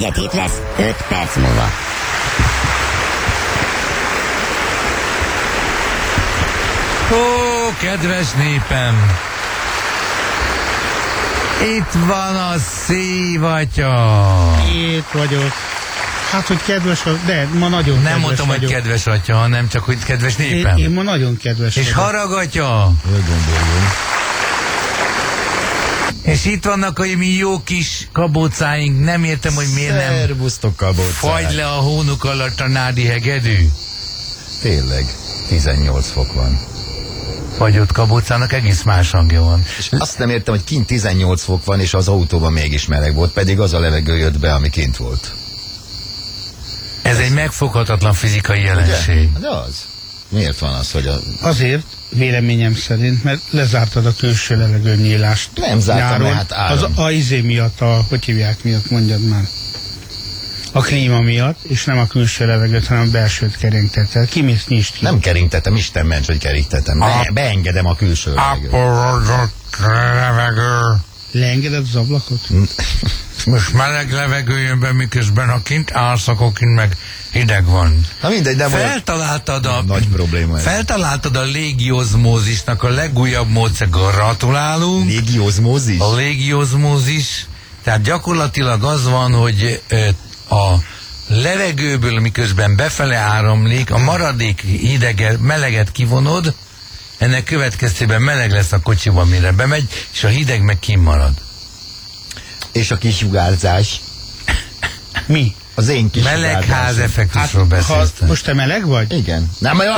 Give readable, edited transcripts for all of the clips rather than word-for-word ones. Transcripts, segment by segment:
Sziget lesz 5 perc múlva. Ó, kedves népem! Itt van a szívatya! Itt vagyok. Hát, hogy kedves, de ma nagyon Nem kedves mondtam, vagyok. hogy kedves atya, hanem csak, hogy kedves népem. Én ma nagyon kedves És vagyok. haragatja! És itt vannak a mi jó kis kabócáink. Nem értem, hogy miért nem Szervusztok, kabócák. fagy le a hónuk alatt a nádi hegedű. Tényleg, 18 fok van. Fagyott kabócának egész más hangja van. És azt nem értem, hogy kint 18 fok van, és az autóban mégis meleg volt, pedig az a levegő jött be, ami kint volt. Ez egy megfoghatatlan fizikai jelenség. De az. Miért van az, hogy a... Azért, véleményem szerint, mert lezártad a külső levegőnyílást. Nem zártam, nyáron. mert hát áram. Az izé miatt, hogy hívják miatt, mondjad már. A klíma miatt, és nem a külső levegőt, hanem a belsőt keringtettel. Kimész, nyisd ki. Nem keringtetem, Isten ments, hogy keringtetem. Beengedem a külső levegőt. Aporodott levegő. Leengeded az ablakot? Most meleg levegő jön be, miközben ha kint állsz, akkor kint meg hideg van. Na mindegy, nem olyan Feltaláltad a... nagy probléma ez. Feltaláltad a légiozmózisnak a legújabb módszer. Gratulálunk. Légiozmózis? A légiozmózis. Tehát gyakorlatilag az van, hogy a levegőből, miközben befele áramlik, a maradék hideget, meleget kivonod, ennek következtében meleg lesz a kocsiban, mire bemegy, és a hideg meg kimarad. És a kisugárzás? Mi? Az én kisugárzásom. Melegház effektusról beszéltem. Most te meleg vagy? Igen. Nem, olyan?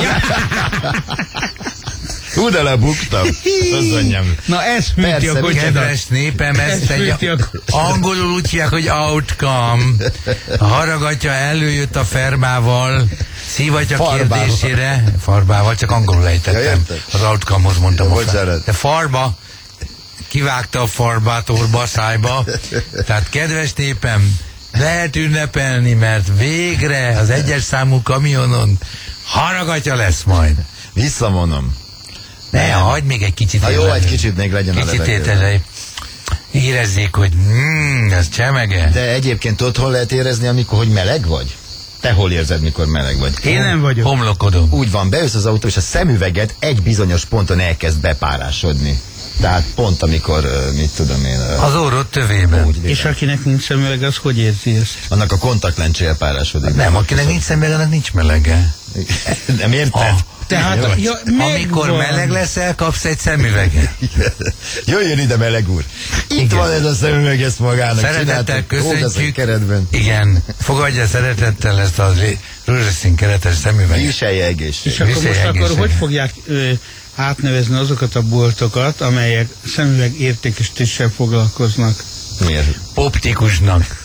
Hú, de lebuktam. Az anyám. Na ez fűti Persze, a kocsidat. Kedves népem, ezt Ez egy fűti a kocsidat. angolul úgy hívják, hogy outcome. A haragatja előjött a ferbával, szívatja Farbával. kérdésére. Farbával, csak angolul Ja, ejtettem. értem. Az outcome-hoz mondtam. Ja, a bocsánat. De farba, kivágta a farbát orba, szájba. Tehát kedves népem, lehet ünnepelni, mert végre az egyes számú kamionon haragatja lesz majd. Visszavonom. Ne, hagyd még egy kicsit. Ha jó, élni. egy kicsit még legyen a Kicsit levegő. ételej. Érezzék, hogy ez csemege. De egyébként tudod, hol lehet érezni, amikor, hogy meleg vagy? Te hol érzed, mikor meleg vagy? Én nem vagyok. Homlokodom. Úgy van, bejössz az autó, és a szemüveget egy bizonyos ponton elkezd bepárásodni. Tehát pont amikor, mit tudom én... Az orrod tövében. úgy, És akinek nincs szemüveg, az hogy érzi ezt? annak a kontaktlencséje párásodik. Nem, akinek nincs szemüveg, annak nincs melege. Nem érted? Tehát, ja, Amikor megvan. meleg leszel, kapsz egy szemüveget. Jöjjön ide, meleg úr! Itt Igen. van ez a szemüveg, ezt magának Szeretettel csináltuk, rózsaszín köszöntjük. keretben. Igen, fogadja szeretettel ezt a rózsaszín keretes szemüveget. Viselje egészség. És akkor most Viselj akkor hogy egészséget. fogják átnevezni azokat a boltokat, amelyek szemüveg értékesítéssel foglalkoznak? Miért? Optikusnak.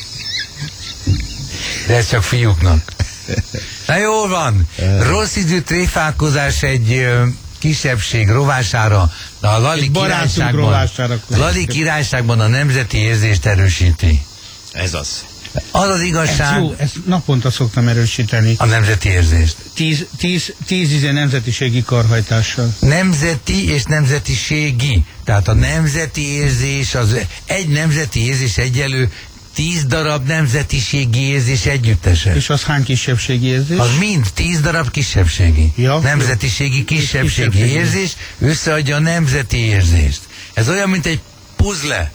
De ez csak fiúknak. Na jól van. Rossz idő tréfálkozás egy kisebbség rovására, de a Lali Egy barátunk királyságban, rovására. Lali királyságban a nemzeti érzést erősíti. Ez az. Az az Ez igazság, jó, ezt naponta szoktam erősíteni. a nemzeti érzést. 10 nemzetiségi karhajtással. Nemzeti és nemzetiségi. Tehát a nemzeti érzés, egy nemzeti érzés egyelő 10 darab nemzetiségi érzés együttese. És az hány kisebbségi érzés? Az mind 10 darab kisebbségi. Ja, Nemzetiségi, kisebbségi kisebbségi. érzés összeadja a nemzeti érzést. Ez olyan, mint egy puzzle.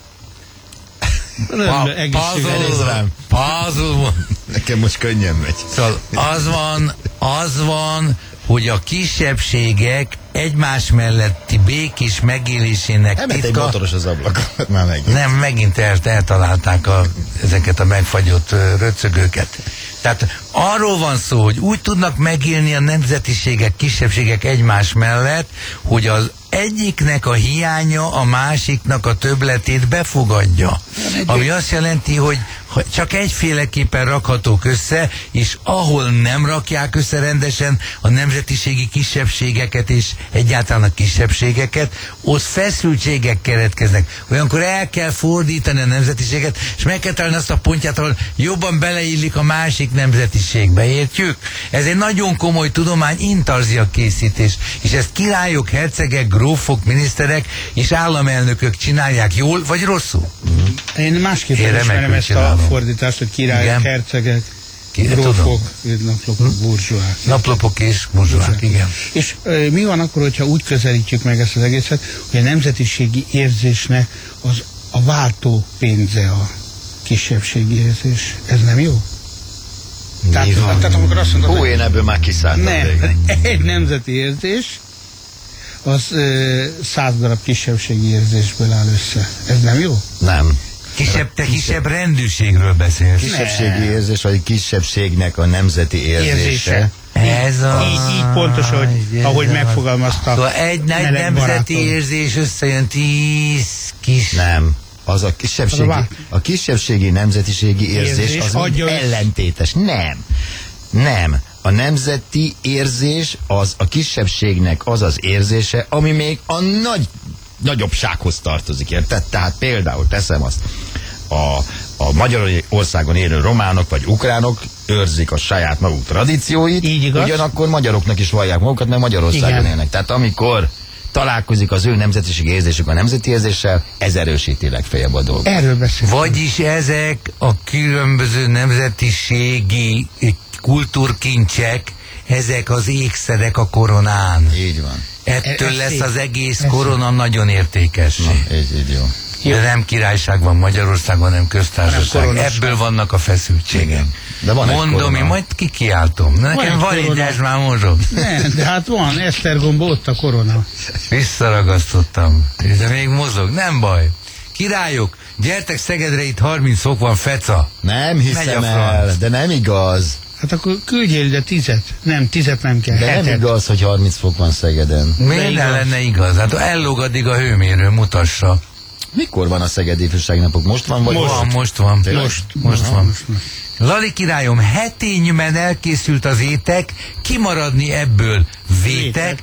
Egészséges. Puzzle. Nekem most könnyen megy. Szóval az van, hogy a kisebbségek egymás melletti békés megélésének Elment egy titka... motoros az ablakot, már meg. Nem, megint eltalálták ezeket a megfagyott röcögőket. Tehát arról van szó, hogy úgy tudnak megélni a nemzetiségek, kisebbségek egymás mellett, hogy az egyiknek a hiánya a másiknak a többletét befogadja. Ami azt jelenti, hogy csak egyféleképpen rakhatók össze, és ahol nem rakják össze rendesen a nemzetiségi kisebbségeket és egyáltalán a kisebbségeket, ott feszültségek keretkeznek. Olyankor el kell fordítani a nemzetiséget, és meg kell találni azt a pontját, ahol jobban beleillik a másik nemzetiségbe, értjük? Ez egy nagyon komoly tudomány, intarzia készítés, és ezt királyok, hercegek, grófok, miniszterek és államelnökök csinálják jól vagy rosszul? Én másképp Én ismerem remekül ezt csinálom. fordítást, hogy királyok, Igen. hercegek, Tudom. grófok, naplopok, burzsóák. Naplopok és burzsóák, igen. És mi van akkor, hogyha úgy közelítjük meg ezt az egészet, hogy a nemzetiségi érzésnek az a váltó pénze a kisebbségi érzés. Ez nem jó? Tehát amikor azt mondod, Hú, én ebből már kiszálltam végre. egy nemzeti érzés, az 100 darab kisebbségi érzésből áll össze. Ez nem jó? Nem. Kisebb rendűségről beszélsz. Kisebbségi érzés, vagy kisebbségnek a nemzeti érzése. Ez a... Így pontos, ahogy megfogalmazta. Szóval egy meleg nemzeti barátom. érzés összejön 10 kis... Nem. Az a kisebbségi, Az a kisebbségi nemzetiségi érzés Érzés az adja mind össze. ellentétes. Nem. A nemzeti érzés az a kisebbségnek az az érzése, ami még a nagyobbsághoz tartozik, érted? Tehát például teszem azt, a Magyarországon élő románok vagy ukránok őrzik a saját maguk tradícióit, Így igaz. ugyanakkor magyaroknak is vallják magukat, mert Magyarországon Igen. élnek. Tehát amikor találkozik az ő nemzetiségi érzésük a nemzeti érzéssel, ez erősíti legfeljebb a dolgot. Erről beszélünk. Vagyis ezek a különböző nemzetiségi kultúrkincsek, ezek az ékszerek a koronán. Így van. Ettől Ez lesz szép. az egész Ez korona nagyon értékes. Így jó. De nem királyság van Magyarországon, nem köztársaság. Nem koronaság. Ebből vannak a feszültségek. De van egy Mondom, korona. én majd kikiáltom. Nekem egy van korona. így már mozog. Nem, de hát van, Esztergomba ott a korona. Visszaragasztottam. De még mozog. Nem baj. Királyok, gyertek Szegedre, itt 30 fok van, feca. Nem Megy hiszem a el, franc. de nem igaz. Hát akkor küldjél ide 10-et. Nem, 10-et nem kell. De nem 7-et. igaz, hogy 30 fok van Szegeden. Miért ne igaz. lenne igaz? Hát ellóg addig a hőmérő, mutassa. Mikor van a Szegedi Ifjúsági Napok? Most van, vagy Most van. Tényleg? Most van. Lali királyom, hetényben elkészült az étek, kimaradni ebből vétek,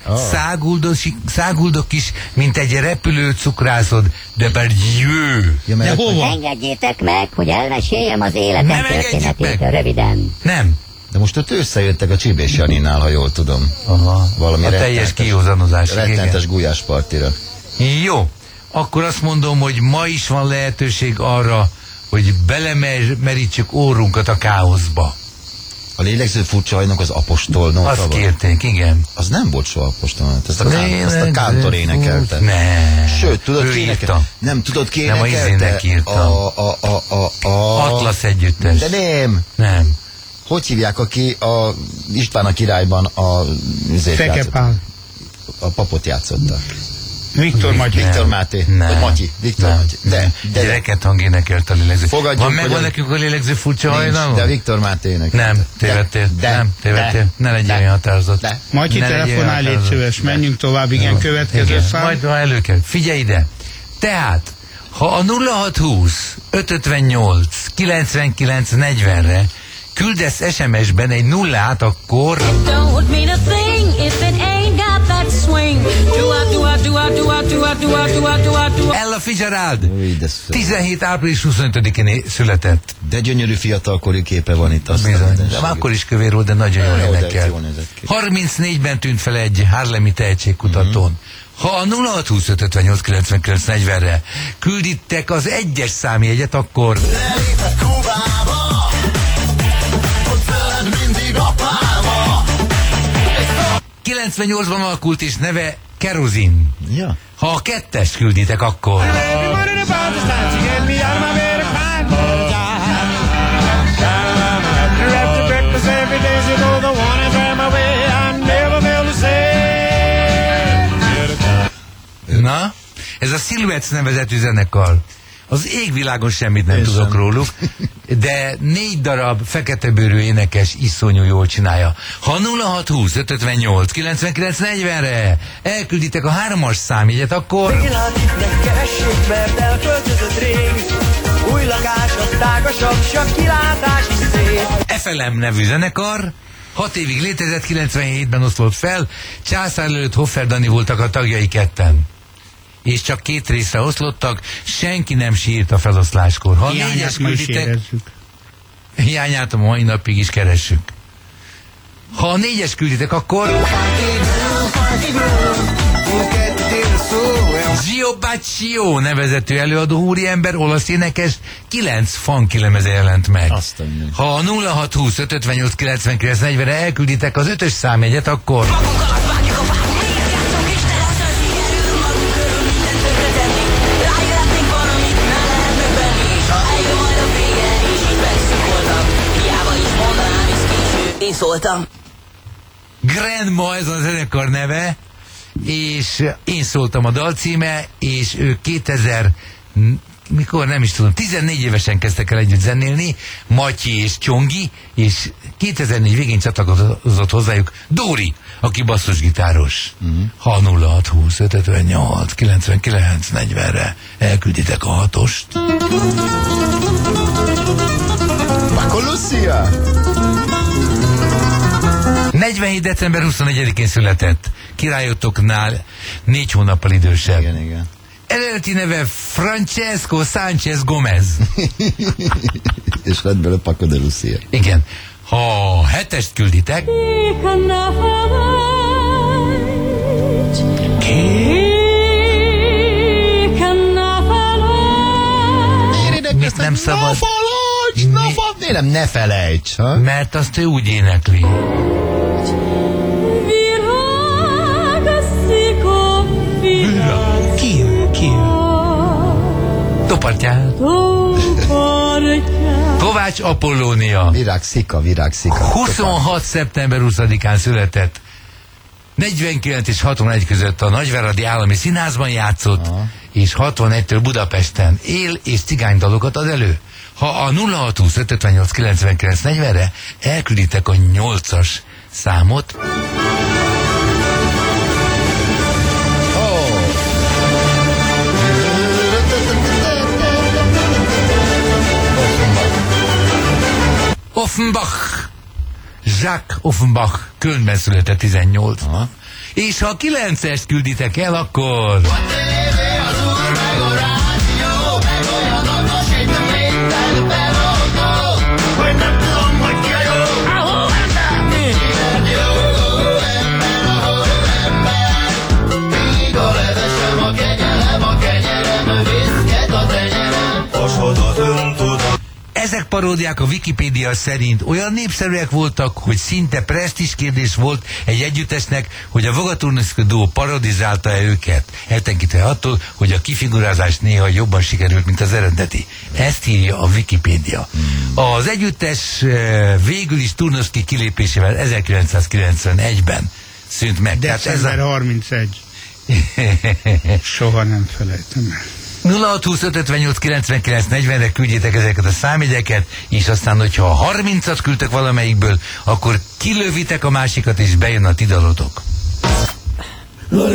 száguldok is, mint egy repülő cukrászod, de Dieu. Ja, De mert hova? Engedjétek meg, hogy elmeséljem az életem Nem engedjük történetét meg. röviden. Nem. de most ott összejöttek a Csibés Janinál, ha jól tudom. Aha. Valami a teljes kiózanozás. Rettentes gulyáspartira. Jó, akkor azt mondom, hogy ma is van lehetőség arra, hogy belemerítsük órunkat a káoszba. A lélegző furcsajnak az apostol nóta Azt volt. kérték, igen. Az nem volt soha apostol, ezt a Kántor énekelte. Ne. Sőt, tudod Ő ki írta. énekelte? Nem, tudod ki Nem, a énekelte? izének írta. Atlasz együttes. De nem. Nem. Hogy hívják, aki a István a királyban a Fekepál. a papot játszotta? Viktor Matyi. Viktor Máté. Nem. Vagy Matyi. Viktor Nem. Matyi. De Gyereket hang énekelt a lélegző. Fogadjuk, Van hogy megvan a- nekünk a lélegző furcsa nincs, hajnalon? de Viktor Máté énekelte. Nem, tévedtél. Nem, tévedtél. Ne legyél olyan határozott. De. Matyi, Ne legyél telefonálj, légy határozott. szíves. Menjünk tovább, igen, következő Igen, szám. majd ha elő kell. Figyelj ide! Tehát, ha a 0620 558 99 40-re küldesz SMS-ben egy nullát, akkor Don't mean a thing if it ain't got that swing. Do-a. Ella Fitzgerald Új, de szép. 17. április 25-én született. De gyönyörű fiatalkorú képe van itt. Azt Bizony. nem, De akkor is kövér volt, de nagyon jól Jó, de énekel. jól nézett ki. 34-ben tűnt fel egy Harlemi tehetségkutatón. Ha a 0620 558 99 40-re küldítek az egyes számjegyet, akkor 98-ban alakult és neve Kerozin. Ja. Ha a kettest külditek, akkor na, ez a Silhouettes nevezetű zenekar. Az égvilágon semmit nem Én tudok sem. róluk, de 4 darab feketebőrű énekes iszonyú jól csinálja. Ha 0620 558 99 40-re elkülditek a 3-as számjegyet, akkor Életüknek keressék, mert elköltözött rég. Új lakás, az tágasabb, s a kilátás is szép. FLM nevű zenekar, 6 évig létezett, 97-ben oszlott fel, császár előtt Hoffer Dani voltak a tagjai ketten. És csak 2 részre oszlottak, senki nem sírt a feloszláskor. Ha a 4-es Hiányát ma is külditek, érezzük. hiányát a mai napig is keressük. Ha a 4-es külditek, akkor Elio Baccio nevezetű előadó úriember, olasz énekes, 9 funklemeze jelent meg. Azt a mindenki. Ha a 0620 558 99 40-re elkülditek az 5-ös számjegyet, akkor... Én szóltam. Grandma, ez a zenekar neve, és én szóltam a dal címe, és ők 2000, mikor nem is tudom, 14 évesen kezdtek el együtt zenélni, Matyi és Csongi, és 2004 végén csatlakozott hozzájuk Dóri, aki basszusgitáros. Ha 0620 558 99 40-re elkülditek a 6-ost. Paco Lucia! 47. december 21-én született. Királyotoknál 4 hónappal idősebb. Igen. Eredeti neve Francesco Sánchez Gomez. És lett belőle Paco de Lucia. Igen. Ha 7-est külditek, mit nem szabad? Ne felejts, ha? Mert azt ő úgy énekli. Ki? Topartyál. Kovács Apollónia. Virág szika. 26. szeptember 20-án született. 49 és 61 között a Nagyváradi Állami Színházban játszott, és 61-től Budapesten él és cigánydalokat ad elő. Ha a 0620 558 99 40-re elkülditek a 8-as számot, Offenbach, Jacques Offenbach, Kölnben született 18. És ha a 9-est külditek el, akkor... Ezek paródiák a Wikipédia szerint olyan népszerűek voltak, hogy szinte presztízs kérdés volt egy együttesnek, hogy a Vogaturniszka duó parodizálta-e őket, eltekintve attól, hogy a kifigurázás néha jobban sikerült, mint az eredeti. Ezt írja a Wikipédia. Az együttes végül is Turnovszky kilépésével 1991-ben szűnt meg. December 31. Soha nem felejtem el. 0620 558 99 40-re küldjétek ezeket a számjegyeket, és aztán, hogyha 30-at küldtek valamelyikből, akkor kilövitek a másikat, és bejön a ti dalotok.